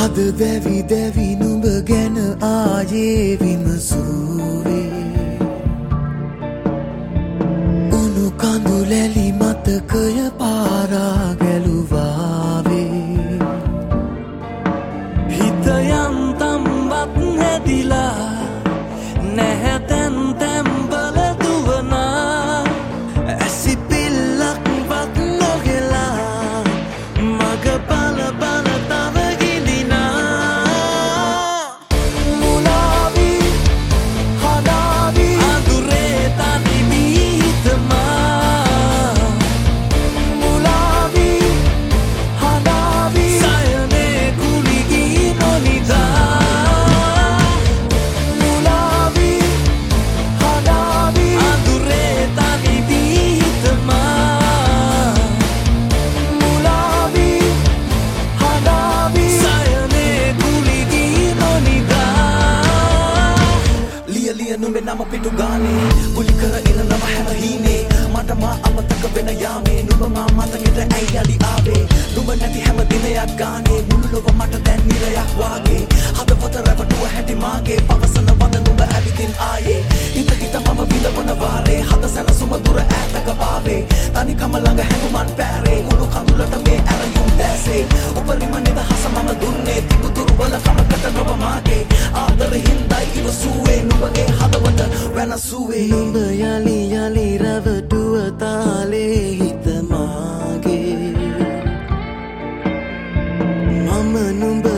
අද දැවි දැවි නුඹ ගැන ආයේ විමසුවේ උණු කඳුලැලි මතකය පාරා ගැලුවාවේ හිත යන්තම්වත් හැදිලා නැහැ තැන් තැම්බල දුවනා ඇසි පිල්ලක්වත් නොගෙලා මග බල බල තව නුඹේ නම පිටු ගානේ කුලි කර ඉන නම හැම හීනේ මට මා අමතක වෙන යාමේ නුඹ මා මතකෙට ඇයි යලි ආවේ නුඹ නැති හැම දිනයක් ගානේ මුළු ලොව මට දැන් නිරයක් වාගේ හදවත රැවටුව හැටි මාගේ පවසන වද නුඹ ඇවිදින් ආයේ හිත හිත මම විඳවන වාරේ හද සැනසුම දුර ඈතක පාවේ තනිකම ළඟ හැඟුමන් පෑරේ උණු කඳුලට මේ ඇරයුම් දැසේ උපරිම නිදහස මම දුන්නේ තිබු දුර්වල කමකට නොව මාගේ ආදර හින්දයි ඉවසුවේ නුඹගේ නුඹ යලි යලි රැවටුව තාලේ හිත මාගේ මම නුඹ